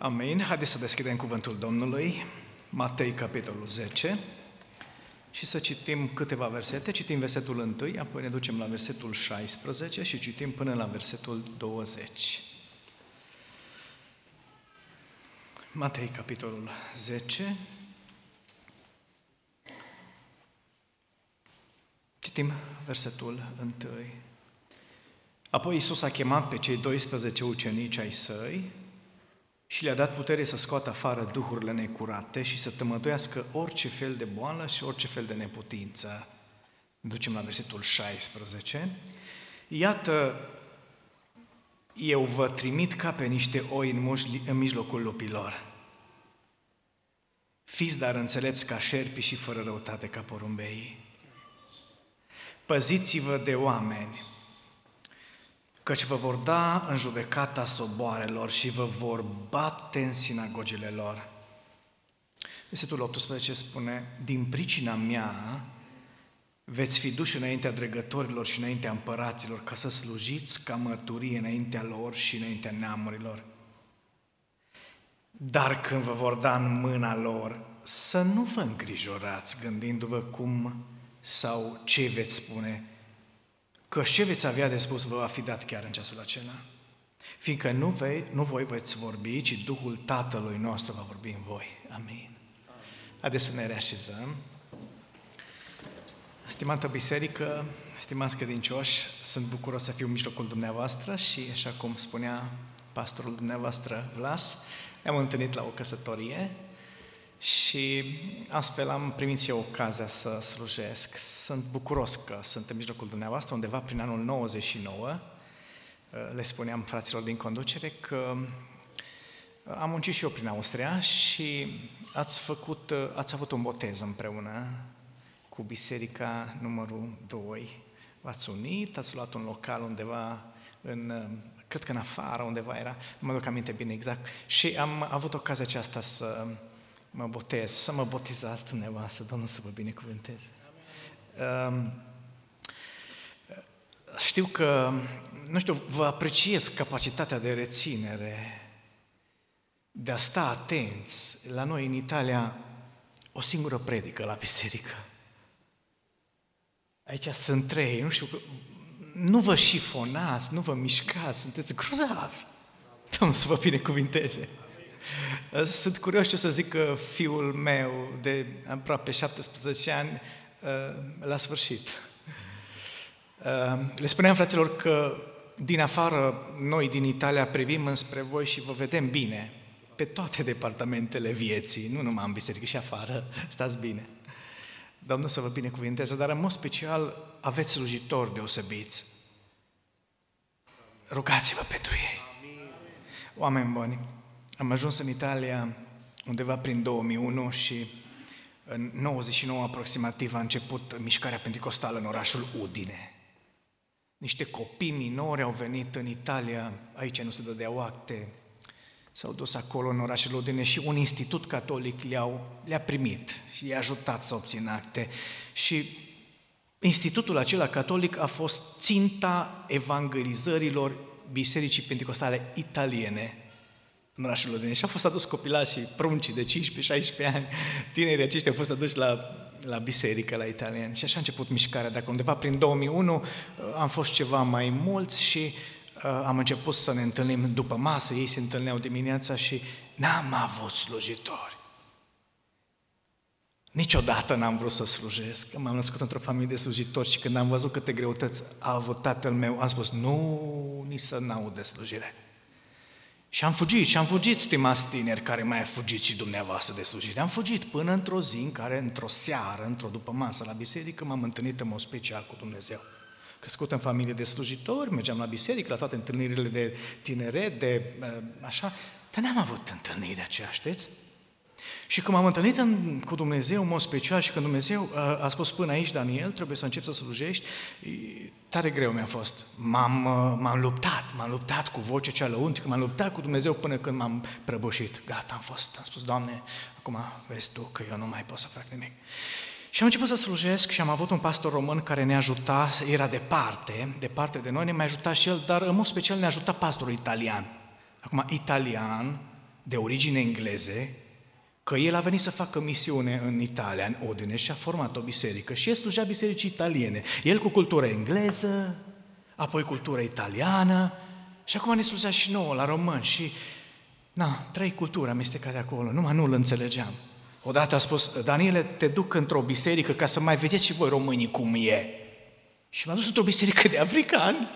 Amin. Haideți să deschidem cuvântul Domnului, Matei, capitolul 10, și să citim câteva versete. Citim versetul 1, apoi ne ducem la versetul 16 și citim până la versetul 20. Matei, capitolul 10. Citim versetul 1. Apoi Iisus a chemat pe cei 12 ucenici ai săi și le-a dat putere să scoată afară duhurile necurate și să tămăduiască orice fel de boală și orice fel de neputință. Ne ducem la versetul 16. Iată, eu vă trimit ca pe niște oi în mijlocul lupilor. Fiți dar înțelepți ca șerpi și fără răutate ca porumbeii. Păziți-vă de oameni, căci vă vor da în judecata soboarelor și vă vor bate în sinagogile lor. Versetul 18 spune, din pricina mea veți fi duși înaintea dregătorilor și înaintea împăraților ca să slujiți ca mărturie înaintea lor și înaintea neamurilor. Dar când vă vor da în mâna lor, să nu vă îngrijorați gândindu-vă cum sau ce veți spune, că ce veți avea de spus vă va fi dat chiar în ceasul acela. Fiindcă nu voi veți vorbi, ci Duhul Tatălui nostru va vorbi în voi. Amin. Haideți să ne reașezăm. Stimată biserică, stimați credincioși, sunt bucuros să fiu în mijlocul dumneavoastră și, așa cum spunea pastorul dumneavoastră Vlas, ne-am întâlnit la o căsătorie și astfel am primit și eu ocazia să slujesc. Sunt bucuros că sunt în mijlocul dumneavoastră, undeva prin anul 99. Le spuneam fraților din conducere că am muncit și eu prin Austria și ați avut un botez împreună cu biserica numărul 2. V-ați unit, ați luat un local undeva cred că în afară, undeva era, nu mă duc aminte bine exact, și am avut ocazia aceasta să mă botezați dumneavoastră, Domnul să vă binecuvânteze. Știu că, vă apreciez capacitatea de reținere, de a sta atenți. La noi în Italia, o singură predică la biserică. Aici sunt 3, nu vă șifonați, nu vă mișcați, sunteți grozavi. Domnul să vă binecuvânteze. Sunt curios ce o să zică fiul meu de aproape 17 ani la sfârșit. Le spuneam fraților că din afară, noi din Italia privim înspre voi și vă vedem bine pe toate departamentele vieții, nu numai în biserică și afară, stați bine. Domnul să vă binecuvinteze, dar în mod special aveți slujitori deosebiți. Rugați-vă pentru ei. Oameni buni, am ajuns în Italia undeva prin 2001 și în 99 aproximativ a început mișcarea penticostală în orașul Udine. Niște copii minori au venit în Italia, aici nu se dădeau acte, s-au dus acolo în orașul Udine și un institut catolic le-a primit și i-a ajutat să obțină acte. Și institutul acela catolic a fost ținta evangelizărilor bisericii penticostale italiene în orașul Udine. Și au fost adus copilașii, pruncii de 15-16 ani, tinerii aceștia au fost aduși la biserică, la italieni. Și așa a început mișcarea. Dacă undeva prin 2001 am fost ceva mai mulți și am început să ne întâlnim după masă, ei se întâlneau dimineața și n-am avut slujitori. Niciodată n-am vrut să slujesc. M-am născut într-o familie de slujitori și când am văzut câte greutăți a avut tatăl meu, am spus, nu, nici să n-aud de slujire. Și am fugit, stimați tineri, care mai a fugit și dumneavoastră de slujire. Am fugit până într-o zi în care, într-o seară, într-o dupămasă la biserică, m-am întâlnit în mod special cu Dumnezeu. Crescut în familie de slujitori, mergeam la biserică, la toate întâlnirile de tineret, așa, dar n-am avut întâlnirea aceea, știți? Și când m-am întâlnit cu Dumnezeu în mod special și când Dumnezeu a spus până aici, Daniel, trebuie să începi să slujești, tare greu mi-a fost. M-am luptat cu vocea cea lăuntrică, m-am luptat cu Dumnezeu până când m-am prăbușit. Gata, am spus, Doamne, acum vezi Tu că eu nu mai pot să fac nimic. Și am început să slujesc și am avut un pastor român care ne ajuta, era departe de noi, ne mai ajuta și el, dar în mod special ne ajuta pastorul italian. Acum, italian, de origine engleze, că el a venit să facă misiune în Italia, în Udine, și a format o biserică. Și el slujea bisericii italiene. El cu cultură engleză, apoi cultură italiană, și acum ne slujea și nouă, la români. Și, 3 culturi amestecate acolo, numai nu-l înțelegeam. Odată a spus: Daniele, te duc într-o biserică ca să mai vedeți și voi românii cum e. Și m-a dus într-o biserică de africani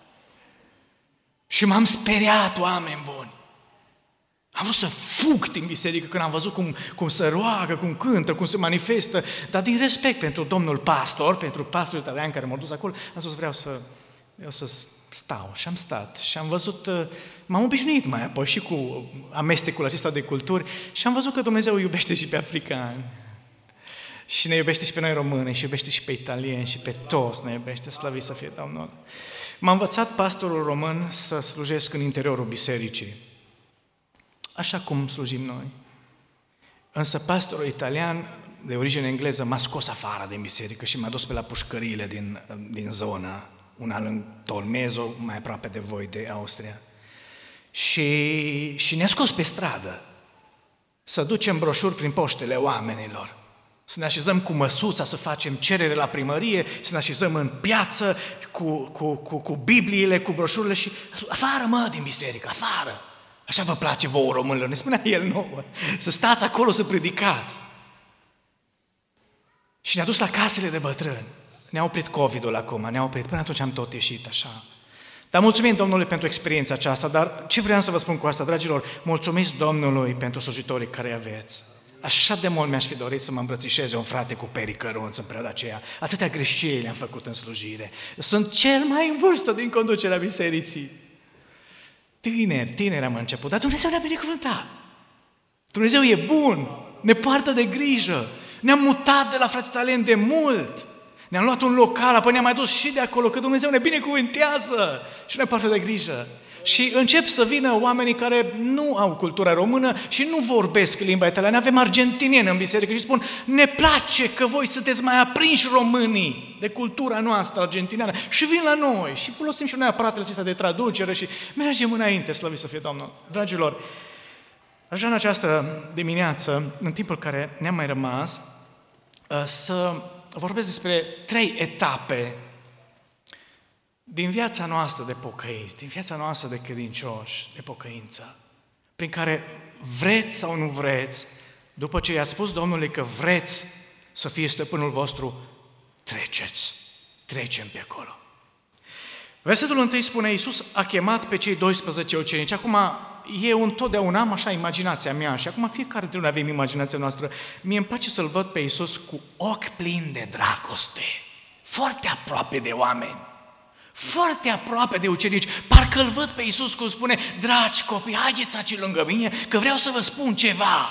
și m-am speriat, oameni buni. Am vrut să fug din biserică când am văzut cum se roagă, cum cântă, cum se manifestă, dar din respect pentru domnul pastor, pentru pastorul italian care m-a dus acolo, am spus: vreau să stau. Și am stat și am văzut, m-am obișnuit mai apoi și cu amestecul acesta de culturi și am văzut că Dumnezeu iubește și pe africani. Și ne iubește și pe noi români, și iubește și pe italieni, și pe toți ne iubește, slăvit să fie Domnul. M-a învățat pastorul român să slujesc în interiorul bisericii, așa cum slujim noi. Însă pastorul italian, de origine engleză, m-a scos afară din biserică și m-a dus pe la pușcăriile din zonă, una în Tolmezo, mai aproape de voi, de Austria. Și ne-a scos pe stradă să ducem broșuri prin poștele oamenilor, să ne așezăm cu măsuța, să facem cerere la primărie, să ne așezăm în piață cu Bibliile, cu broșurile și afară, din biserică, afară. Așa vă place vouă, românilor, ne spunea el nouă, să stați acolo să predicați. Și ne-a dus la casele de bătrâni. Ne-a oprit COVID-ul acum, ne-a oprit, până atunci am tot ieșit așa. Dar mulțumim Domnului pentru experiența aceasta, dar ce vreau să vă spun cu asta, dragilor, mulțumiți Domnului pentru slujitorii care aveți. Așa de mult mi-aș fi dorit să mă îmbrățișeze un frate cu perii cărunți în perioada aceea. Atâtea greșeli am făcut în slujire. Sunt cel mai în vârstă din conducerea bisericii. Tineri am început, dar Dumnezeu ne-a binecuvântat. Dumnezeu e bun, ne poartă de grijă. Ne-am mutat de la frații italieni de mult. Ne-am luat un local, apoi ne-am mai dus și de acolo, că Dumnezeu ne binecuvântează și ne poartă de grijă. Și încep să vină oamenii care nu au cultura română și nu vorbesc limba italiană. Avem argentinieni în biserică și spun: ne place că voi sunteți mai aprinși românii de cultura noastră argentiniană și vin la noi și folosim și noi aparatele acestea de traducere și mergem înainte, slăvit să fie Domnul. Dragilor, aș vrea în această dimineață, în timpul care ne-a mai rămas, să vorbesc despre 3 etape din viața noastră de pocăiți, din viața noastră de credincioși, de pocăință, prin care vreți sau nu vreți, după ce i-ați spus Domnului că vreți să fie stăpânul vostru, trecem pe acolo. Versetul 1 spune: Iisus a chemat pe cei 12 ucenici. Acum, eu întotdeauna am așa imaginația mea și acum fiecare dintre noi avem imaginația noastră. Mie îmi place să-L văd pe Iisus cu ochi plini de dragoste, foarte aproape de oameni, foarte aproape de ucenici. Parcă îl văd pe Iisus cum spune: dragi copii, haideți aici lângă mine, că vreau să vă spun ceva.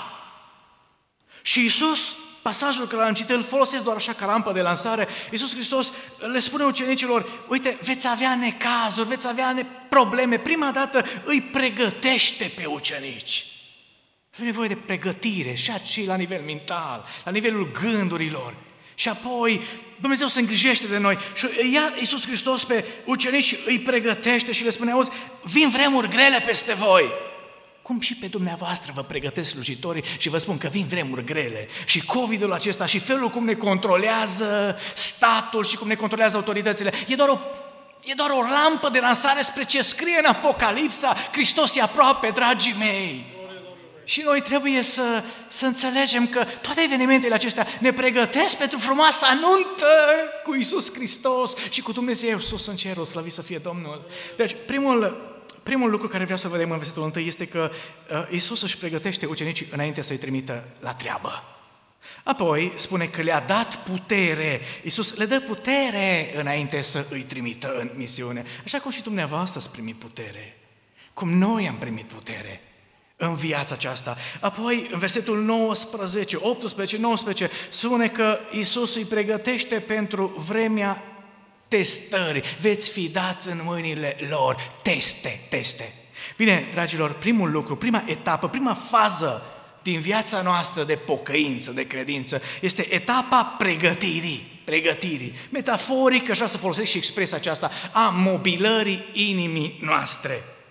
Și Iisus, pasajul care l-am citit, îl folosesc doar așa ca rampă de lansare. Iisus Hristos le spune ucenicilor: uite, veți avea necazuri, veți avea probleme. Prima dată îi pregătește pe ucenici. E nevoie de pregătire și la nivel mental, la nivelul gândurilor. Și apoi Dumnezeu se îngrijește de noi și ia Iisus Hristos pe ucenici, îi pregătește și le spune: auzi, vin vremuri grele peste voi. Cum și pe dumneavoastră vă pregătesc slujitorii și vă spun că vin vremuri grele. Și COVID-ul acesta și felul cum ne controlează statul și cum ne controlează autoritățile e doar o rampă de lansare spre ce scrie în Apocalipsa: Hristos e aproape, dragii mei. Și noi trebuie să înțelegem că toate evenimentele acestea ne pregătesc pentru frumoasa nuntă cu Iisus Hristos și cu Dumnezeu sus în cerul, slăvit să fie Domnul. Deci, primul lucru care vreau să vedem în versetul 1 este că Iisus își pregătește ucenicii înainte să-i trimită la treabă. Apoi spune că le-a dat putere. Iisus le dă putere înainte să îi trimită în misiune. Așa cum și dumneavoastră ați primit putere. Cum noi am primit putere în viața aceasta. Apoi, în versetul 19, 18, 19, spune că Iisus îi pregătește pentru vremea testării. Veți fi dați în mâinile lor. Teste. Bine, dragilor, primul lucru, prima etapă, prima fază din viața noastră de pocăință, de credință, este etapa pregătirii. Metaforic, aș vrea să folosesc și expresia aceasta, a mobilării inimii noastre.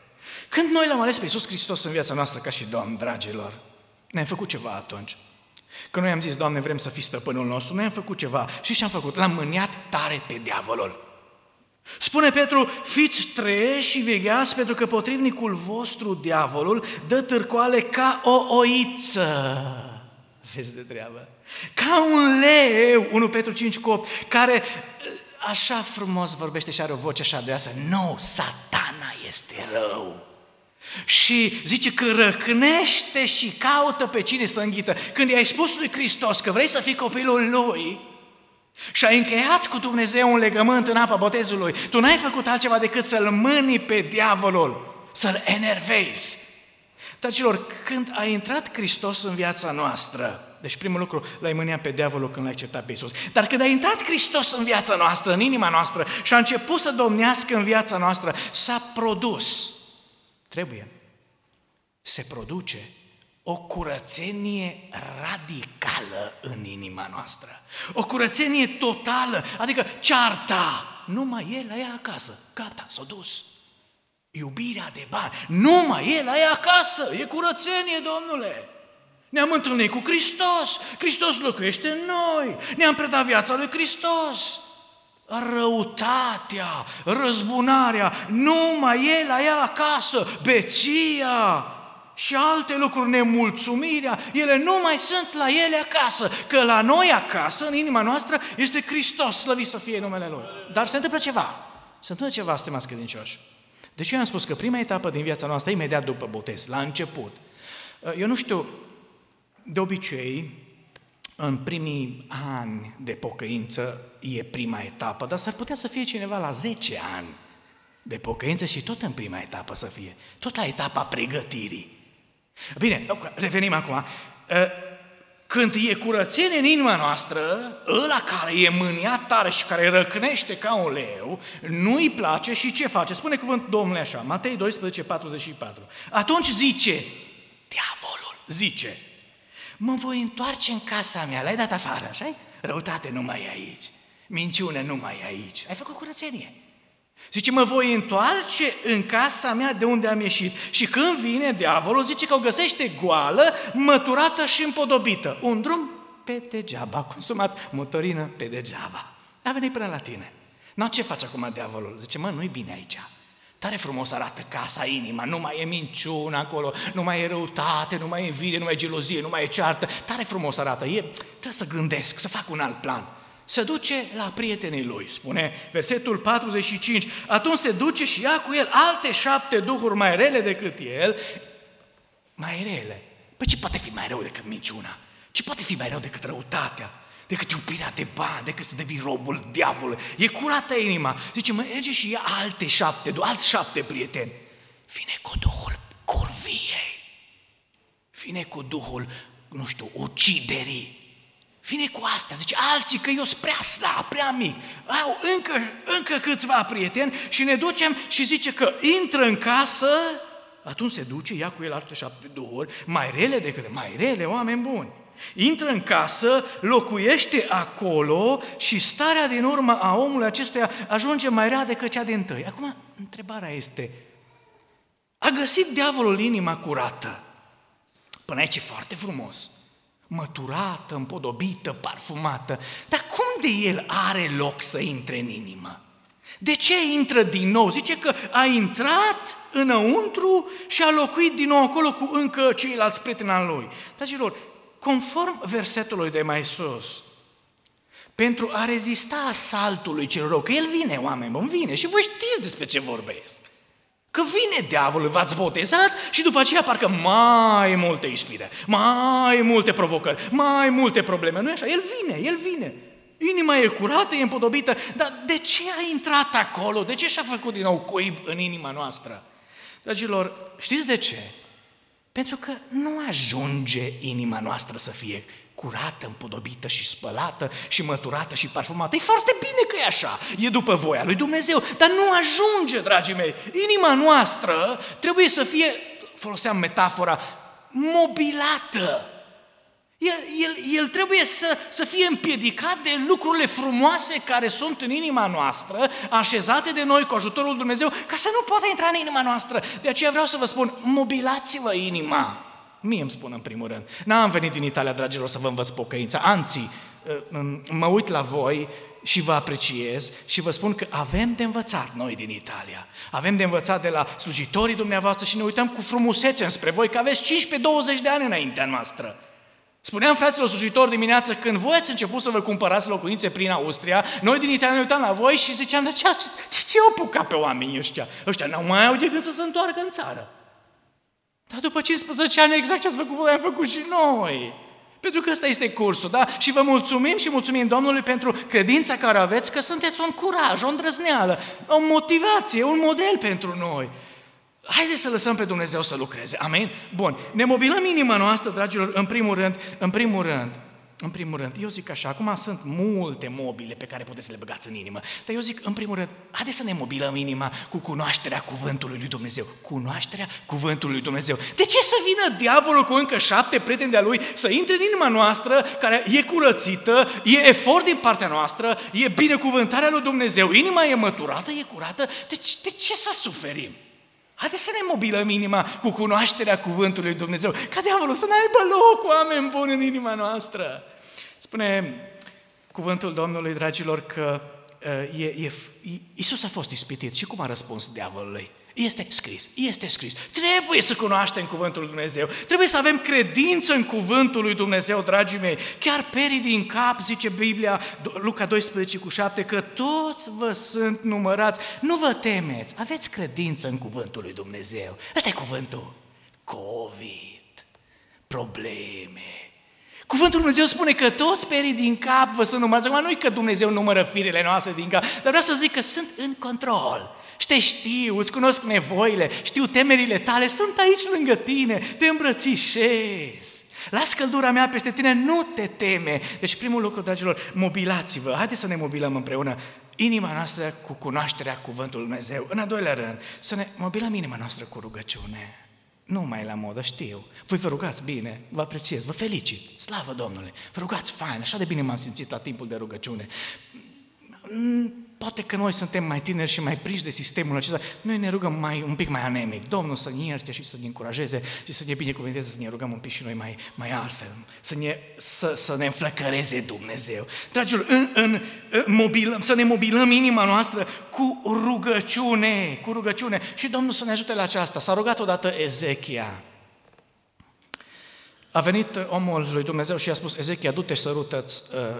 Când noi L-am ales pe Iisus Hristos în viața noastră ca și Domn, dragilor, ne-am făcut ceva atunci. Când noi am zis, Doamne, vrem să fii stăpânul nostru, noi am făcut ceva. Și ce am făcut? L-am mâniat tare pe diavolul. Spune Petru, fiți treji și vegheați, pentru că potrivnicul vostru, diavolul, dă târcoale ca o oiță. Vezi de treabă. Ca un leu, 1 Petru 5:8, care așa frumos vorbește și are o voce așa deasă. Nu, Satana este rău. Și zice că răcnește și caută pe cine să înghită. Când i-ai spus lui Hristos că vrei să fii copilul Lui și ai încheiat cu Dumnezeu un legământ în apa botezului, tu n-ai făcut altceva decât să-l mâni pe diavolul, să-l enervezi. Dragilor, când a intrat Hristos în viața noastră, deci primul lucru, l-ai mâniat pe diavolul când l-ai acceptat pe Iisus, dar când a intrat Hristos în viața noastră, în inima noastră și a început să domnească în viața noastră, s-a produs, se produce o curățenie radicală în inima noastră. O curățenie totală, adică cearta, numai el la ea acasă, gata, s-a dus. Iubirea de bani, numai el la ea acasă, e curățenie, Domnule. Ne-am întâlnit cu Hristos, Hristos locuiește în noi, ne-am predat viața lui Hristos. Răutatea, răzbunarea, numai el la ea acasă, beția și alte lucruri, nemulțumirea, ele nu mai sunt la ele acasă, că la noi acasă, în inima noastră, este Hristos, slăvit să fie numele Lui. Dar se întâmplă ceva, stimați credincioși. Deci eu am spus că prima etapă din viața noastră, imediat după botez, la început, eu nu știu, de obicei, în primii ani de pocăință e prima etapă, dar s-ar putea să fie cineva la 10 ani de pocăință și tot în prima etapă să fie, tot la etapa pregătirii. Bine, revenim acum. Când e curățenie în inima noastră, ăla care e mâniat tare și care răcnește ca un leu, nu-i place și ce face? Spune cuvântul Domnului așa, Matei 12:44. Atunci diavolul zice, mă voi întoarce în casa mea, l-ai dat afară, așa? Răutate nu mai e aici, minciună nu mai e aici, ai făcut curățenie. Zice, mă voi întoarce în casa mea de unde am ieșit. Și când vine diavolul, zice că o găsește goală, măturată și împodobită. Un drum pe degeaba, a consumat motorină pe degeaba. A venit până la tine. Nu, ce face acum diavolul? Zice, nu-i bine aici. Tare frumos arată casa, inima, nu mai e minciună acolo, nu mai e răutate, nu mai e invidie, nu mai e gelozie, nu mai e ceartă. Tare frumos arată. Trebuie să gândesc, să fac un alt plan. Se duce la prietenii lui, spune versetul 45, atunci se duce și ia cu el alte 7 duhuri mai rele decât el. Mai rele? Păi ce poate fi mai rău decât minciuna? Ce poate fi mai rău decât răutatea? Decât iubirea de bani, decât să devii robul diavolului? E curată inima. Zice, merge și ia alți 7 prieteni. Vine cu duhul curviei. Vine cu duhul, uciderii. Vine cu asta, zice, alții că eu sunt prea slab, prea mic, au încă câțiva prieteni și ne ducem și zice că intră în casă, atunci se duce, ia cu el alte 7 duhuri, mai rele, oameni buni. Intră în casă, locuiește acolo și starea din urmă a omului acestuia ajunge mai rea decât cea dintâi. Acum, întrebarea este, a găsit diavolul inima curată? Până aici e foarte frumos. Măturată, împodobită, parfumată. Dar cum de el are loc să intre în inimă? De ce intră din nou? Zice că a intrat înăuntru și a locuit din nou acolo cu încă ceilalți prieteni al lui. Dragilor, conform versetului de mai sus, pentru a rezista asaltului cel rău, că el vine, oameni buni, vine și voi știți despre ce vorbesc. Că vine diavolul, v-ați botezat și după aceea parcă mai multe ispite, mai multe provocări, mai multe probleme. Nu e așa? El vine. Inima e curată, e împodobită, dar de ce a intrat acolo? De ce și-a făcut din nou cuib în inima noastră? Dragilor, știți de ce? Pentru că nu ajunge inima noastră să fie curată, împodobită și spălată și măturată și parfumată. E foarte bine că e așa, e după voia lui Dumnezeu, dar nu ajunge, dragii mei. Inima noastră trebuie să fie, foloseam metafora, mobilată. El trebuie să fie împiedicat de lucrurile frumoase care sunt în inima noastră, așezate de noi cu ajutorul lui Dumnezeu, ca să nu poată intra în inima noastră. De aceea vreau să vă spun, mobilați-vă inima. Mie îmi spun în primul rând. N-am venit din Italia, dragilor, să vă învăț pocăința. Anții, mă uit la voi și vă apreciez și vă spun că avem de învățat noi din Italia. Avem de învățat de la slujitorii dumneavoastră și ne uităm cu frumusețe înspre voi, că aveți 15-20 de ani înaintea noastră. Spuneam fraților slujitori dimineață, când voi ați început să vă cumpărați locuințe prin Austria, noi din Italia ne uitam la voi și ziceam, ce au apucat pe oamenii ăștia? Ăștia n-au mai au de gând să se întoarcă în țară. Dar după 15 ani exact ce ați făcut voi, am făcut și noi. Pentru că ăsta este cursul, da? Și vă mulțumim și mulțumim Domnului pentru credința care aveți, că sunteți un curaj, o îndrăzneală, o motivație, un model pentru noi. Haideți să lăsăm pe Dumnezeu să lucreze, amin? Bun, ne mobilăm inima noastră, dragilor, în primul rând, eu zic așa, acum sunt multe mobile pe care puteți să le băgați în inimă, dar eu zic, în primul rând, haideți să ne mobilăm inima cu cunoașterea cuvântului lui Dumnezeu. Cunoașterea cuvântului lui Dumnezeu. De ce să vină diavolul cu încă 7 prieteni de-a lui să intre în inima noastră, care e curățită, e efort din partea noastră, e binecuvântarea lui Dumnezeu, inima e măturată, e curată, de ce să suferim? Haideți să ne mobilăm inima cu cunoașterea cuvântului lui Dumnezeu, ca diavolul să n-aibă loc, oameni buni, în inima noastră. Spune cuvântul Domnului, dragilor, că Iisus a fost ispitit. Și cum a răspuns diavolului? Este scris. Trebuie să cunoaștem cuvântul lui Dumnezeu. Trebuie să avem credință în cuvântul lui Dumnezeu, dragii mei. Chiar perii din cap, zice Biblia, Luca 12:7, că toți vă sunt numărați. Nu vă temeți, aveți credință în cuvântul lui Dumnezeu. Ăsta e cuvântul. COVID, probleme. Cuvântul lui Dumnezeu spune că toți perii din cap vă sunt numărați. Acum nu-i că Dumnezeu numără firele noastre din cap, dar vreau să zic că sunt în control. Și te știu, îți cunosc nevoile, știu temerile tale, sunt aici lângă tine, te îmbrățișez. Las căldura mea peste tine, nu te teme. Deci primul lucru, dragilor, mobilați-vă, haideți să ne mobilăm împreună inima noastră cu cunoașterea cuvântului lui Dumnezeu. În al doilea rând, să ne mobilăm inima noastră cu rugăciune. Nu mai e la modă, știu. Voi vă rugați bine, vă apreciez, vă felicit, slavă Domnului. Vă rugați fain, așa de bine m-am simțit la timpul de rugăciune. Poate că noi suntem mai tineri și mai prinși de sistemul acesta, noi ne rugăm un pic mai anemic. Domnul să ne ierte și să ne încurajeze și să ne binecuvânteze, să ne rugăm un pic și noi mai altfel, să ne înflăcăreze Dumnezeu. Dragilor, să ne mobilăm inima noastră cu rugăciune. Și Domnul să ne ajute la aceasta. S-a rugat odată Ezechia. A venit omul lui Dumnezeu și i-a spus, Ezechia, du-te și sărută-ți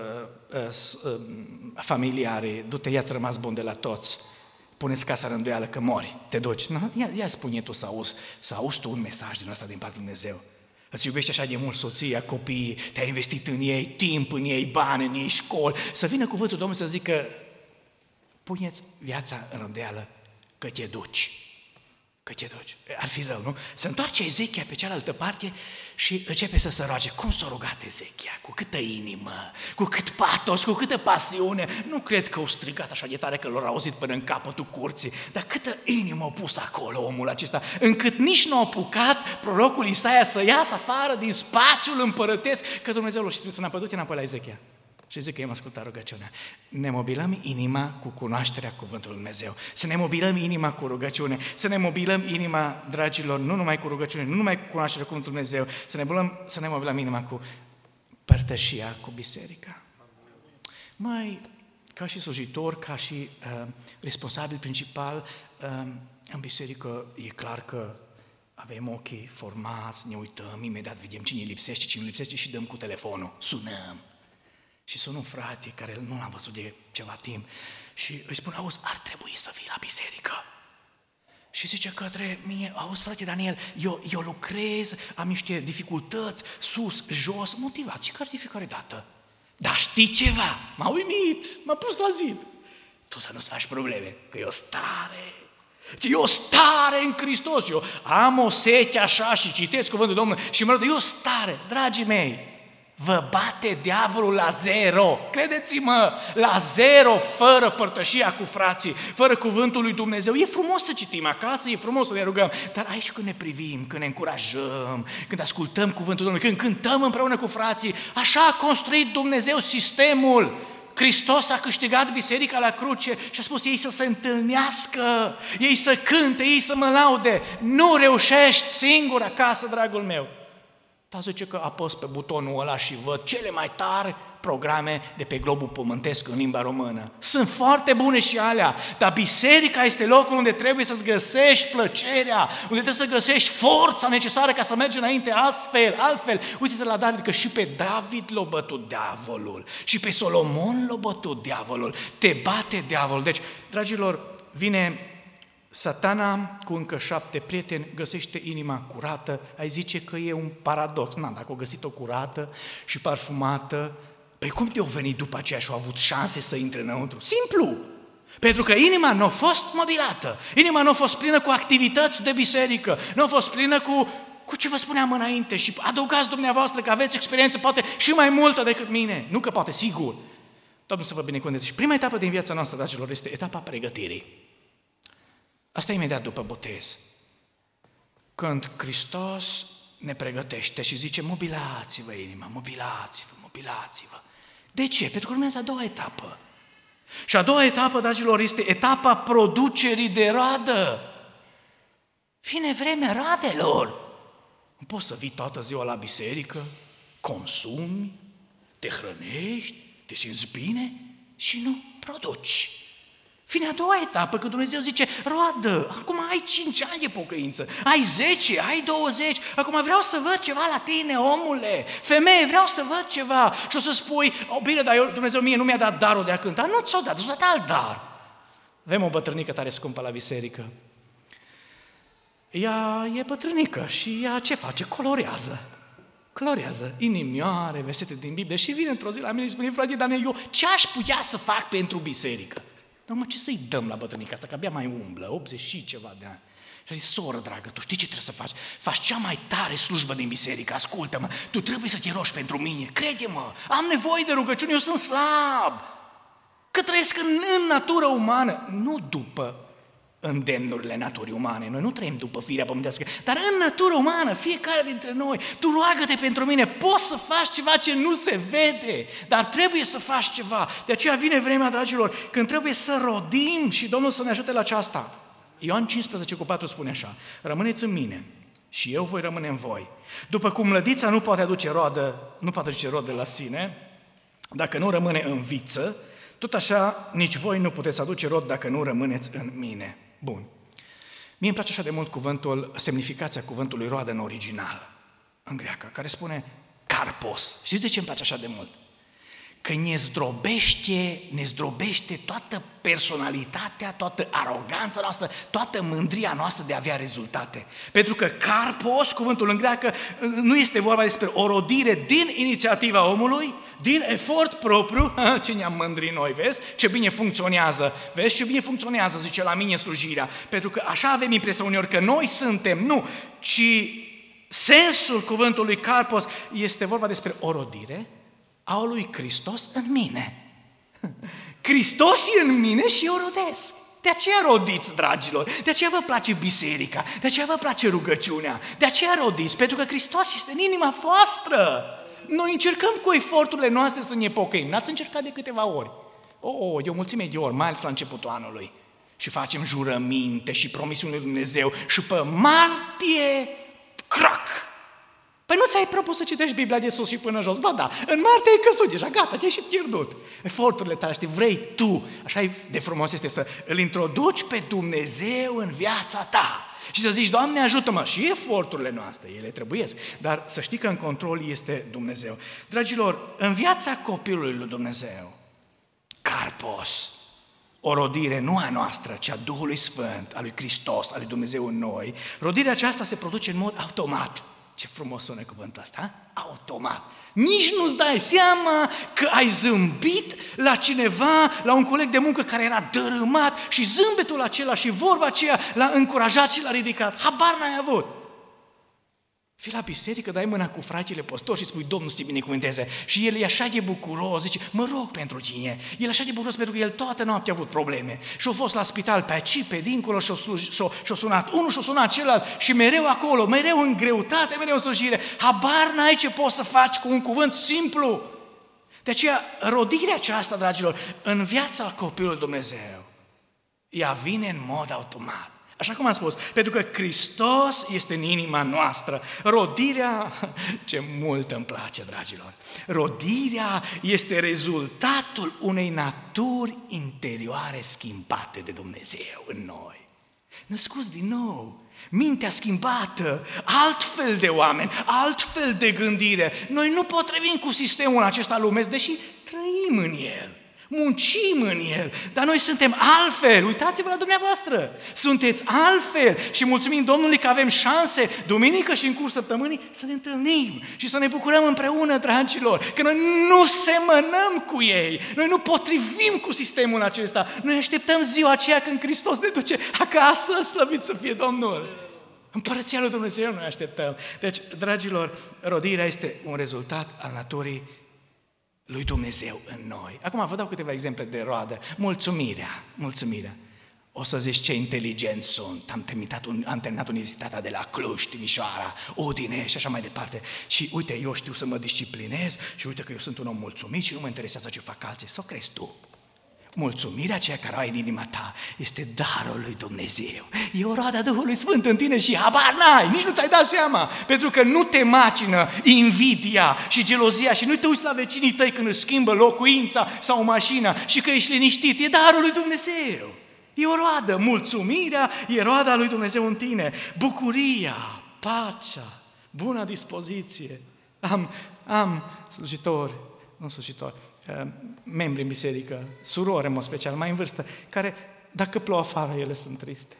familiarii, du-te, ia-ți rămas bun de la toți, puneți casa în îndoială că mori, te duci. Ia spune tu să auzi tu un mesaj din ăsta din partea lui Dumnezeu. Îți iubești așa de mult soția, copiii, te-ai investit în ei, timp în ei, bani în ei, școli, să vină cuvântul Domnului să zică, puneți viața în îndoială că te duci. Ar fi rău, nu? Se întoarce Ezechia pe cealaltă parte și începe să se roage. Cum s-a rugat Ezechia? Cu câtă inimă, cu cât patos, cu câtă pasiune. Nu cred că au strigat așa de tare că l-au auzit până în capătul curții, dar câtă inimă a pus acolo omul acesta, încât nici nu a apucat prorocul Isaia să iasă afară din spațiul împărătesc, că Dumnezeu l-a știut să ne apădute înapoi la Ezechia. Și zic că i-am ascultat rugăciunea. Ne mobilăm inima cu cunoașterea cuvântului Dumnezeu. Să ne mobilăm inima cu rugăciune. Să ne mobilăm inima, dragilor, nu numai cu rugăciune, nu numai cu cunoașterea cuvântului Dumnezeu, să ne mobilăm inima cu părtășia cu biserica. Mai, ca și slujitor, ca și responsabil principal, în biserică e clar că avem ochii formați, ne uităm, imediat vedem cine lipsește și dăm cu telefonul, sunăm. Și sunt un frate care nu l-am văzut de ceva timp și îi spun, auzi, ar trebui să vii la biserică. Și zice către mine, auzi, frate Daniel, eu lucrez, am niște dificultăți, sus, jos, motivații, care de fiecare dată. Dar știi ceva? M-a uimit, m-a pus la zid. Tu să nu-ți faci probleme, că e o stare. E o stare în Hristos. Eu am o sete așa și citesc cuvântul Domnului și mă rog, e o stare, dragii mei. vă bate diavolul la zero. Credeți-mă, la zero, fără părtășia cu frații, fără cuvântul lui Dumnezeu. E frumos să citim acasă, e frumos să ne rugăm, dar aici când ne privim, când ne încurajăm, când ascultăm cuvântul Domnului, când cântăm împreună cu frații, așa a construit Dumnezeu sistemul. Hristos a câștigat biserica la cruce și a spus ei să se întâlnească, ei să cânte, ei să mă laude. Nu reușești singur acasă, dragul meu. Dar zice că apăs pe butonul ăla și văd cele mai tari programe de pe globul pământesc în limba română. Sunt foarte bune și alea, dar biserica este locul unde trebuie să-ți găsești plăcerea, unde trebuie să găsești forța necesară ca să mergi înainte altfel. Uite-te la David, că și pe David l-a bătut diavolul, și pe Solomon l-a bătut diavolul, te bate diavolul. Deci, dragilor, vine Satana cu încă 7 prieteni, găsește inima curată, ai zice că e un paradox. Dacă o găsit-o curată și parfumată, păi cum te-au venit după aceea și au avut șanse să intre înăuntru? Simplu! Pentru că inima nu a fost mobilată, inima nu a fost plină cu activități de biserică, nu a fost plină cu ce vă spuneam înainte și adăugați dumneavoastră că aveți experiență poate și mai multă decât mine. Nu că poate, sigur. Domnul să vă binecuvânteze. Și prima etapă din viața noastră, dragilor, este etapa pregătirii. Asta e imediat după botez. Când Hristos ne pregătește și zice, mobilați-vă inima, mobilați-vă. De ce? Pentru că urmează a doua etapă. Și a doua etapă, dragilor, este etapa producerii de roadă. Vine vremea roadelor. Nu poți să vii toată ziua la biserică, consumi, te hrănești, te simți bine și nu produci. Vine a doua etapă, că Dumnezeu zice, roadă, acum ai 5 ani de pocăință, ai 10, ai 20, acum vreau să văd ceva la tine, omule, femeie, vreau să văd ceva. Și o să spui, bine, dar Dumnezeu mie nu mi-a dat darul de a cânta. Nu ți-o dat, ți-o dat alt dar. Avem o bătrânică tare scumpă la biserică. Ea e bătrânică și ea ce face? Colorează inimioare, versete din Biblie și vine într-o zi la mine și spune, frate Daniel, eu ce aș putea să fac pentru biserică? Dar mă, ce să-i dăm la bătrânica asta, că abia mai umblă, 80 și ceva de ani. Și a zis, soră dragă, tu știi ce trebuie să faci? Faci cea mai tare slujbă din biserică, ascultă-mă, tu trebuie să te rogi pentru mine, crede-mă, am nevoie de rugăciune, eu sunt slab, că trăiesc în natură umană, nu după îndemnurile naturii umane, noi nu trăim după firea pământească, dar în natură umană, fiecare dintre noi, tu roagă-te pentru mine, poți să faci ceva ce nu se vede, dar trebuie să faci ceva. De aceea vine vremea, dragilor, când trebuie să rodim și Domnul să ne ajute la aceasta. Ioan 15:4 spune așa, rămâneți în mine și eu voi rămâne în voi. După cum lădița nu poate aduce roadă la sine, dacă nu rămâne în viță, tot așa nici voi nu puteți aduce rod dacă nu rămâneți în mine. Bun. Mie îmi place așa de mult semnificația cuvântului roadă în original, în greacă, care spune karpos. Știți de ce îmi place așa de mult? Că ne zdrobește toată personalitatea, toată aroganța noastră, toată mândria noastră de a avea rezultate. Pentru că karpos, cuvântul în greacă, nu este vorba despre o rodire din inițiativa omului, din efort propriu. Ce ne-am mândrit noi, vezi? Ce bine funcționează. Vezi ce bine funcționează, zice la mine slujirea. Pentru că așa avem impresia uneori că noi suntem, nu, ci sensul cuvântului karpos este vorba despre o rodire a lui Hristos în mine. Hristos e în mine și eu rodesc. De aceea rodiți, dragilor, de aceea vă place biserica, de aceea vă place rugăciunea, de aceea rodiți, pentru că Hristos este în inima voastră. Noi încercăm cu eforturile noastre să ne pocăim. N-ați încercat de câteva ori. De o mulțime de ori, mai ales la începutul anului. Și facem jurăminte și promisiuni lui Dumnezeu și pe martie, crac! Păi nu ți-ai propus să citești Biblia de sus și până jos? Ba da, în martie ai căzut deja, gata, te-ai și pierdut. Eforturile tale, știi, vrei tu, așa de frumos este să îl introduci pe Dumnezeu în viața ta. Și să zici, Doamne, ajută-mă, și eforturile noastre, ele trebuiesc, dar să știi că în control este Dumnezeu. Dragilor, în viața copilului lui Dumnezeu, karpos, o rodire nu a noastră, ci a Duhului Sfânt, a lui Hristos, a lui Dumnezeu în noi, rodirea aceasta se produce în mod automat. Ce frumos sună cuvântul ăsta, automat. Nici nu-ți dai seama că ai zâmbit la cineva, la un coleg de muncă care era dărâmat și zâmbetul acela și vorba aceea l-a încurajat și l-a ridicat. Habar n-ai avut. Fii la biserică, dai mâna cu fratele păstor și spui, Domnul să te binecuvânteze. Și el e așa de bucuros, zice, mă rog pentru tine. El e așa de bucuros pentru că el toată noaptea a avut probleme. Și a fost la spital pe aici, pe dincolo și a sunat unul și a sunat celălalt și mereu acolo, mereu în greutate, mereu în slujire. Habar n-ai ce poți să faci cu un cuvânt simplu. De aceea, rodirea aceasta, dragilor, în viața copilului Dumnezeu, ea vine în mod automat. Așa cum am spus, pentru că Hristos este în inima noastră. Rodirea, ce mult îmi place, dragilor, rodirea este rezultatul unei naturi interioare schimbate de Dumnezeu în noi. Născuți din nou, mintea schimbată, altfel de oameni, altfel de gândire. Noi nu potrivim cu sistemul acesta lumesc, deși trăim în el. Muncim în el, dar noi suntem altfel. Uitați-vă la dumneavoastră, sunteți altfel și mulțumim Domnului că avem șanse, duminică și în curs săptămânii, să ne întâlnim și să ne bucurăm împreună, dragilor, că noi nu semănăm cu ei, noi nu potrivim cu sistemul acesta, noi așteptăm ziua aceea când Hristos ne duce acasă, slăvit să fie Domnul. Împărăția lui Dumnezeu noi așteptăm. Deci, dragilor, rodirea este un rezultat al naturii lui Dumnezeu în noi. Acum vă dau câteva exemple de roadă. Mulțumirea. O să zici ce inteligent sunt. Am terminat Universitatea de la Cluj, Timișoara, Udine și așa mai departe. Și uite, eu știu să mă disciplinez și uite că eu sunt un om mulțumit și nu mă interesează ce fac alții. Sau crezi tu? Mulțumirea aceea care o ai în inima ta este darul lui Dumnezeu. E o roadă a Duhului Sfânt în tine și habar n-ai, nici nu ți-ai dat seama. Pentru că nu te macină invidia și gelozia și nu te uiți la vecinii tăi când își schimbă locuința sau mașina și că ești liniștit. E darul lui Dumnezeu. E o roadă. Mulțumirea e roada lui Dumnezeu în tine. Bucuria, pacea, bună dispoziție. Am membri în biserică, surori în mod special, mai în vârstă, care, dacă plouă afară, ele sunt triste.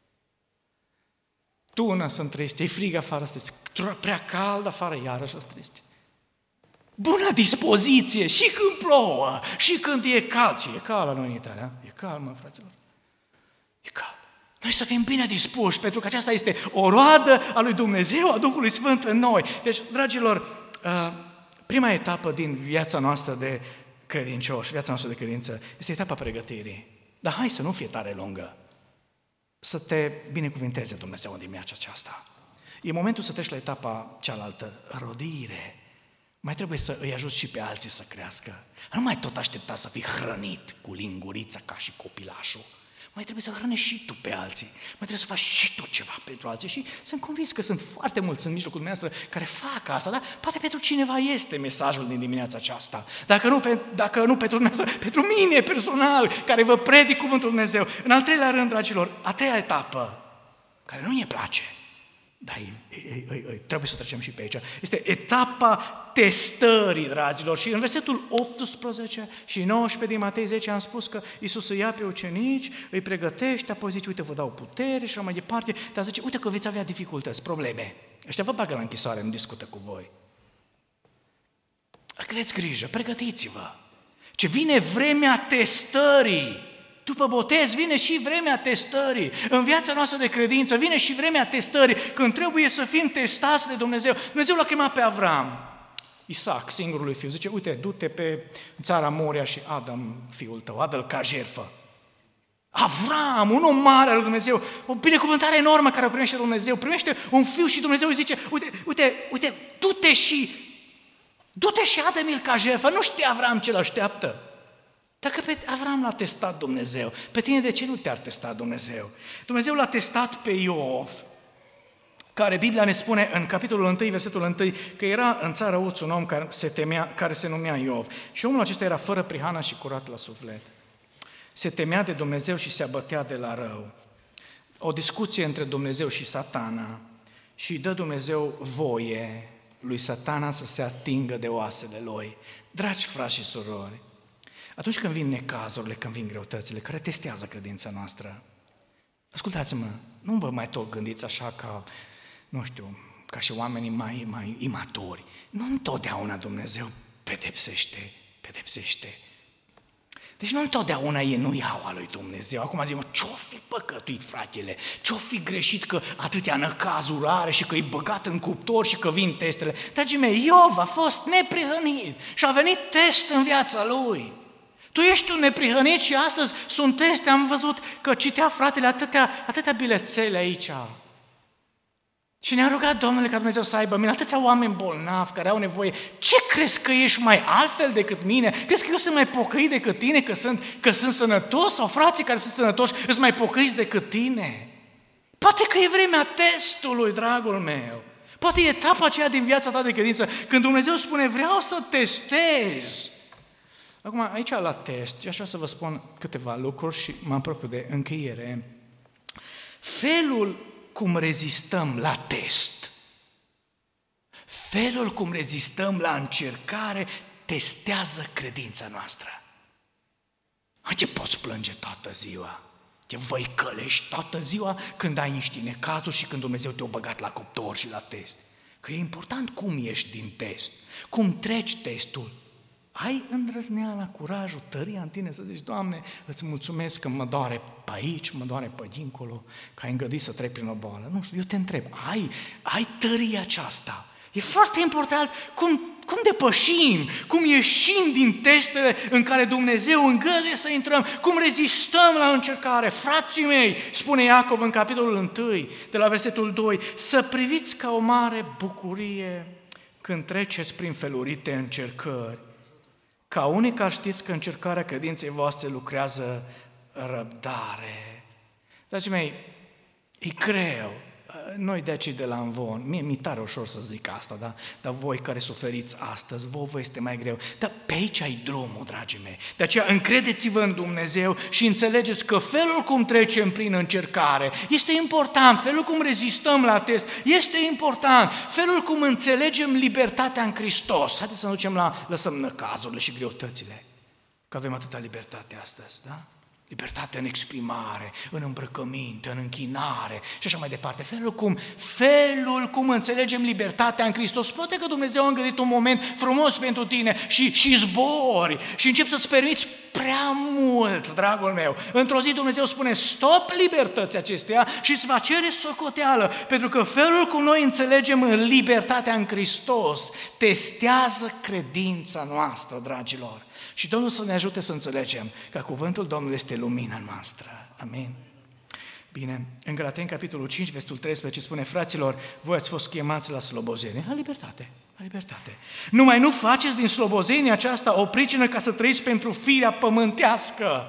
Tună sunt triste, e frig afară, sunt triste, prea cald afară, iarăși sunt triste. Bună dispoziție, și când plouă, și când e cald. Și e cald în Italia, e cald, mă, fraților. E cald. Noi să fim bine dispuși, pentru că aceasta este o roadă a lui Dumnezeu, a Duhului Sfânt în noi. Deci, dragilor, prima etapă din viața noastră de credincioși, viața noastră de credință, este etapa pregătirii. Dar hai să nu fie tare lungă. Să te binecuvinteze Dumnezeu în dimineața aceasta. E momentul să treci la etapa cealaltă, rodire. Mai trebuie să îi ajuți și pe alții să crească. Nu mai tot aștepta să fii hrănit cu lingurița ca și copilașul. Mai trebuie să hrănești și tu pe alții. Mai trebuie să faci și tu ceva pentru alții. Și sunt convins că sunt foarte mulți în mijlocul dumneavoastră care fac asta, dar poate pentru cineva este mesajul din dimineața aceasta. Dacă nu pentru dumneavoastră, pentru mine personal, care vă predic cuvântul Dumnezeu. În al treilea rând, dragilor, a treia etapă, care nu ne place, dar trebuie să trecem și pe aici, este etapa testării, dragilor. Și în versetul 18 și 19 din Matei 10 am spus că Iisus îi ia pe ucenici, îi pregătește, apoi zice, uite, vă dau putere și așa mai departe, dar zice, uite că veți avea dificultăți, probleme. Ăștia vă bagă la închisoare, nu discută cu voi. Aveți grijă, pregătiți-vă. Ce vine vremea testării. După botez vine și vremea testării. În viața noastră de credință vine și vremea testării, când trebuie să fim testați de Dumnezeu. Dumnezeu l-a chemat pe Avram, Isaac, singurului fiu. Zice, uite, du-te pe țara Moria și adă-mi fiul tău, adă-l ca jertfă. Avram, un om mare al lui Dumnezeu, o binecuvântare enormă care o primește Dumnezeu, primește un fiu și Dumnezeu îi zice, uite, du-te și adă-mi-l ca jertfă. Nu știe Avram ce l-așteaptă. Dacă pe Avram l-a testat Dumnezeu, pe tine de ce nu te-ar testa Dumnezeu? Dumnezeu l-a testat pe Iov, care Biblia ne spune în capitolul 1, versetul 1, că era în țara Uz un om care se numea Iov. Și omul acesta era fără prihană și curat la suflet. Se temea de Dumnezeu și se abătea de la rău. O discuție între Dumnezeu și Satana și dă Dumnezeu voie lui Satana să se atingă de oasele lui. Dragi frați și surori, atunci când vin necazurile, când vin greutățile, care testează credința noastră, ascultați-mă, nu vă mai tot gândiți așa ca, nu știu, ca și oamenii mai imaturi. Nu întotdeauna Dumnezeu pedepsește. Deci nu întotdeauna ei nu iau a lui Dumnezeu. Acum zic, ce-o fi păcătuit, fratele? Ce-o fi greșit că atâtea năcazuri are și că e băgat în cuptor și că vin testele? Dragii mei, Iov a fost neprihănit și a venit test în viața lui. Tu ești un neprihănit și astăzi sunt teste. Am văzut că citea fratele atâtea bilețele aici. Și ne-a rugat Domnule ca Dumnezeu să aibă mine atâția oameni bolnavi care au nevoie. Ce crezi că ești mai altfel decât mine? Crezi că eu sunt mai pocăit decât tine, că sunt sănătos? Sau frații care sunt sănătoși sunt mai pocăiți decât tine? Poate că e vremea testului, dragul meu. Poate e etapa aceea din viața ta de credință când Dumnezeu spune, vreau să testez. Acum, aici la test, eu aș vrea să vă spun câteva lucruri și mă apropiu de încheiere. Felul cum rezistăm la test, felul cum rezistăm la încercare, testează credința noastră. Ce poți plânge toată ziua? Te văicălești toată ziua când ai niște necazuri și când Dumnezeu te-a băgat la cuptor și la test. Că e important cum ieși din test, cum treci testul. Ai îndrăzneala, curajul, tăria în tine să zici, Doamne, îți mulțumesc că mă doare pe aici, mă doare pe dincolo, că ai îngăduit să trec prin o boală. Nu știu, eu te întreb, ai tăria aceasta? E foarte important cum depășim, cum ieșim din testele în care Dumnezeu îngăduie să intrăm, cum rezistăm la încercare. Frații mei, spune Iacov în capitolul 1, de la versetul 2, să priviți ca o mare bucurie când treceți prin felurite încercări. Ca unii care știți că încercarea credinței voastre lucrează răbdare. Dragii mei, e greu. Noi de aici de la Amvon, mie mi-e tare ușor să zic asta, da? Dar voi care suferiți astăzi, vă este mai greu. Dar pe aici ai drumul, dragii mei. De aceea încredeți-vă în Dumnezeu și înțelegeți că felul cum trecem prin încercare este important, felul cum rezistăm la test este important, felul cum înțelegem libertatea în Hristos. Haideți să lăsăm năcazurile și greutățile, că avem atâta libertate astăzi, da? Libertate în exprimare, în îmbrăcăminte, în închinare și așa mai departe. Felul cum înțelegem libertatea în Hristos. Poate că Dumnezeu a îngăduit un moment frumos pentru tine și zbori și începi să-ți permiți prea mult, dragul meu. Într-o zi Dumnezeu spune, stop libertății acesteia și îți va cere socoteală, pentru că felul cum noi înțelegem în libertatea în Hristos testează credința noastră, dragilor. Și Domnul să ne ajute să înțelegem că cuvântul Domnului este lumina noastră. Amin. Bine, în Galateni, capitolul 5, versetul 13, spune, fraților, voi ați fost chemați la slobozenie, la libertate. Numai nu faceți din slobozenia aceasta o pricină ca să trăiți pentru firea pământească.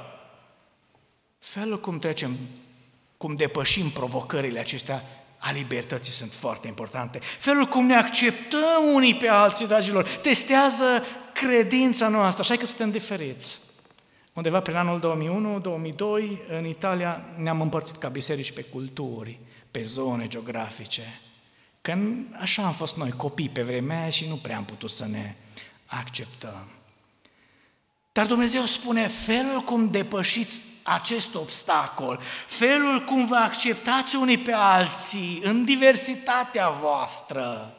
Felul cum trecem, cum depășim provocările acestea a libertății sunt foarte importante. Felul cum ne acceptăm unii pe alții, dragilor, testează credința noastră, așa că suntem diferiți. Undeva prin anul 2001-2002, în Italia, ne-am împărțit ca biserici pe culturi, pe zone geografice. Că așa am fost noi, copii pe vremea aia și nu prea am putut să ne acceptăm. Dar Dumnezeu spune, felul cum depășiți acest obstacol, felul cum vă acceptați unii pe alții în diversitatea voastră,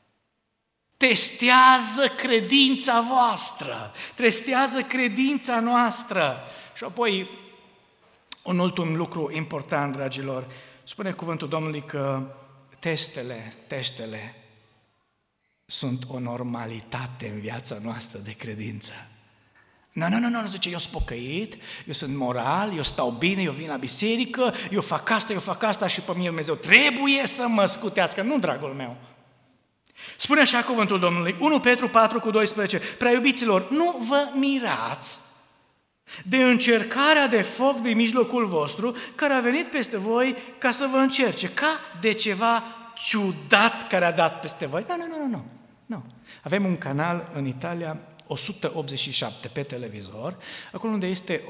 testează credința voastră, testează credința noastră. Și apoi, un ultim lucru important, dragilor, spune cuvântul Domnului că testele sunt o normalitate în viața noastră de credință. Nu, zice, eu sunt pocăit, eu sunt moral, eu stau bine, eu vin la biserică, eu fac asta și pe mine Dumnezeu trebuie să mă scutească. Nu, dragul meu. Spune așa cuvântul Domnului, 1 Petru 4:12, prea iubiților, nu vă mirați de încercarea de foc din mijlocul vostru, care a venit peste voi ca să vă încerce, ca de ceva ciudat care a dat peste voi. Nu. Avem un canal în Italia, 187 pe televizor, acolo unde este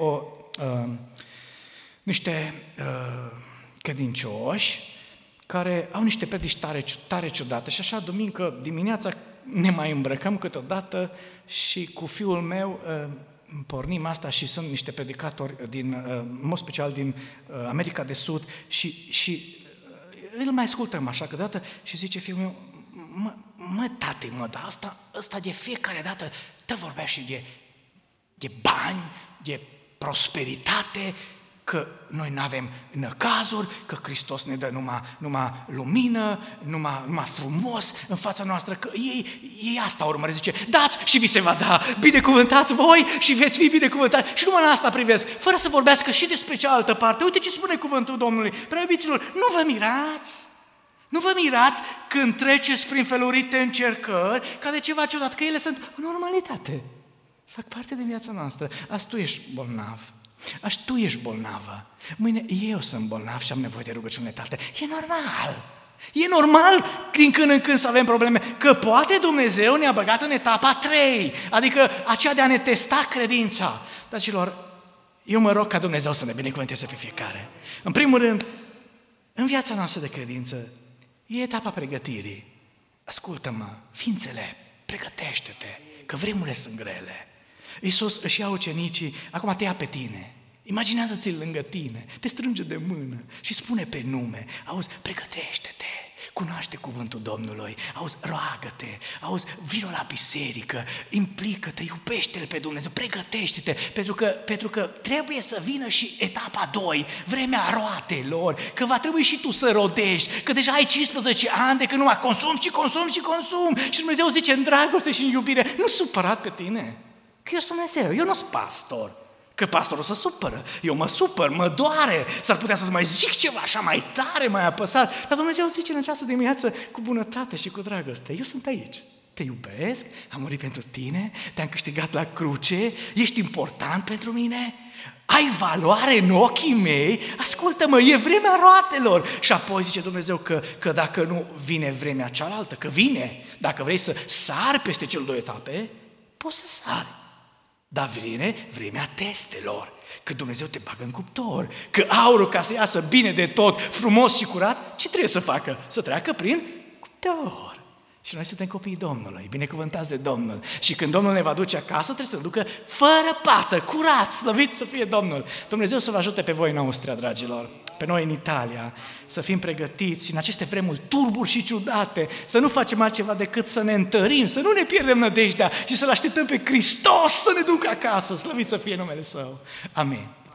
niște credincioși care au niște predici tare ciudate și așa, duminică dimineața ne mai îmbrăcăm câteodată și cu fiul meu pornim asta și sunt niște predicatori, în mod special din America de Sud și îl mai ascultăm așa câteodată și zice fiul meu, dar ăsta de fiecare dată te vorbea și de de bani, de prosperitate, că noi nu avem năcazuri, că Hristos ne dă numai lumină, numai frumos în fața noastră, că ei asta urmăresc, zice, dați și vi se va da, binecuvântați voi și veți fi binecuvântați. Și numai la asta privesc, fără să vorbească și despre cealaltă parte. Uite ce spune cuvântul Domnului, prea iubiților, nu vă mirați! Nu vă mirați când treceți prin felurite încercări ca de ceva ciudat, că ele sunt o normalitate. Fac parte din viața noastră. Azi tu ești bolnav. Azi tu ești bolnavă. Mâine eu sunt bolnav și am nevoie de rugăciune tale. E normal. E normal din când în când să avem probleme. Că poate Dumnezeu ne-a băgat în etapa 3, adică aceea de a ne testa credința. Dragilor, eu mă rog ca Dumnezeu să ne binecuvânteze pe fiecare. În primul rând, în viața noastră de credință, e etapa pregătirii. Ascultă-mă, fii înțelept, pregătește-te, că vremurile sunt grele. Iisus își ia ucenicii, acum te ia pe tine, imaginează-ți-l lângă tine, te strânge de mână și spune pe nume, auzi, pregătește-te, cunoaște cuvântul Domnului, auzi, roagă-te, auzi, vino la biserică, implică-te, iubește-L pe Dumnezeu, pregătește-te, pentru că trebuie să vină și etapa 2, vremea roatelor, că va trebui și tu să rodești, că deja ai 15 ani de când numai consumi și Dumnezeu zice în dragoste și în iubire, nu supărat pe tine, că eu sunt Dumnezeu, eu nu sunt pastor. Că pastorul se supără, eu mă supăr, mă doare, s-ar putea să-ți mai zic ceva așa mai tare, mai apăsat, dar Dumnezeu zice în această dimineață cu bunătate și cu dragoste, eu sunt aici, te iubesc, am murit pentru tine, te-am câștigat la cruce, ești important pentru mine, ai valoare în ochii mei, ascultă-mă, e vremea roatelor. Și apoi zice Dumnezeu că dacă nu vine vremea cealaltă, că vine, dacă vrei să sari peste cele 2 etape, poți să sari. Dar vine vremea testelor, că Dumnezeu te bagă în cuptor, că aurul ca să iasă bine de tot, frumos și curat, ce trebuie să facă? Să treacă prin cuptor. Și noi suntem copiii Domnului, binecuvântați de Domnul. Și când Domnul ne va duce acasă, trebuie să ne ducă fără pată, curat, slăvit să fie Domnul. Dumnezeu să vă ajute pe voi în Austria, dragilor, pe noi în Italia, să fim pregătiți în aceste vremuri turburi și ciudate, să nu facem altceva decât să ne întărim, să nu ne pierdem nădejdea și să-L așteptăm pe Hristos să ne ducă acasă, slăvit să fie numele Său. Amin.